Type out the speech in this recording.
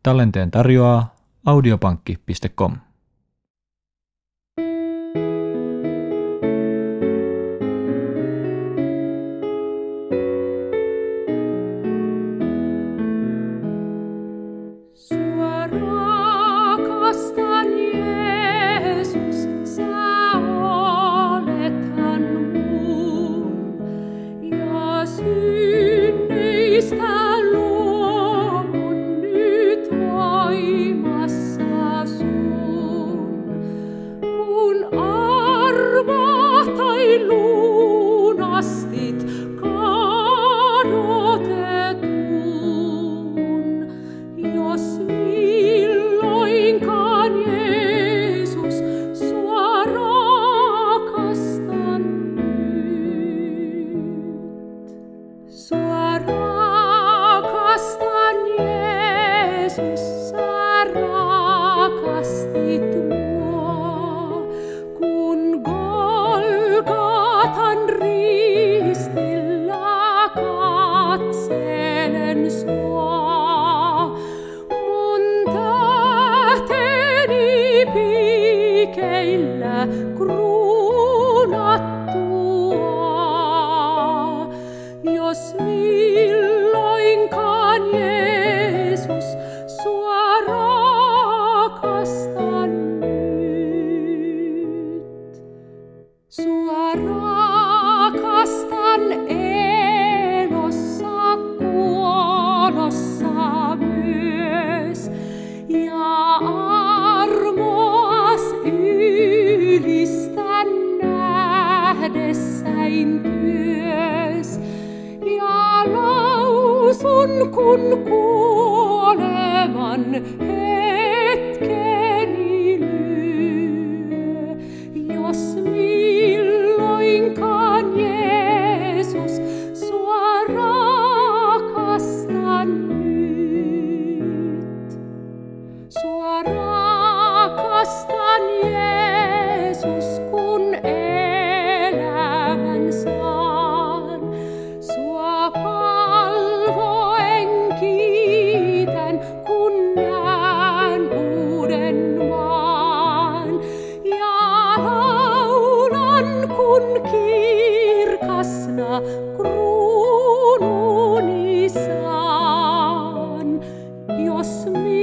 Tallenteen tarjoaa audiopankki.com. Kun kuoleman hetkeni lyö, jos milloinkaan Jeesus sua rakastan nyt. Sua rakastan Jeesus, kun elämän saan. Sua kiitän, kun näen uuden maan, ja laulan, kun kirkasna kruununi saan. Jos